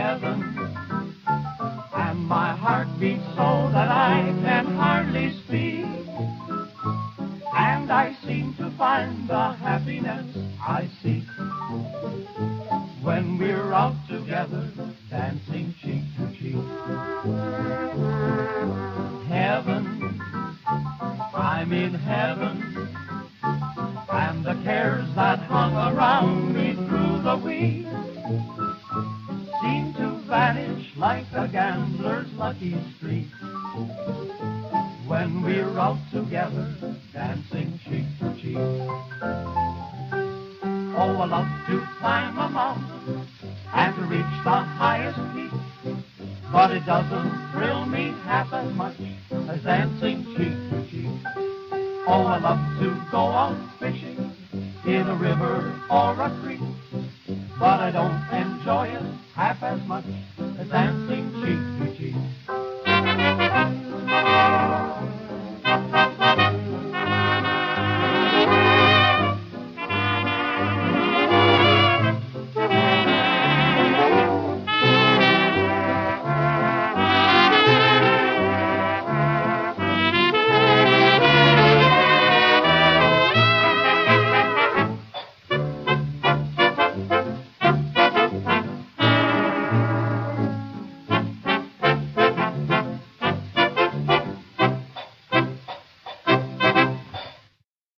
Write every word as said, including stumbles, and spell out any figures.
heaven, and my heart beats so that I can hardly speak, and I seem to find the happiness I seek when we're out together, dancing cheek to cheek. Heaven, I'm in heaven, and the cares that hung around me through the week seem to vanish like a gambler's lucky streak when we're out together, dancing cheek to cheek. Oh, I love to climb a mountain and to reach the highest peak, but it doesn't thrill me half as much as dancing cheek to cheek. Oh, I love to go out fishing in a river or a creek, but I don't enjoy it half as much as dancing cheek to cheek.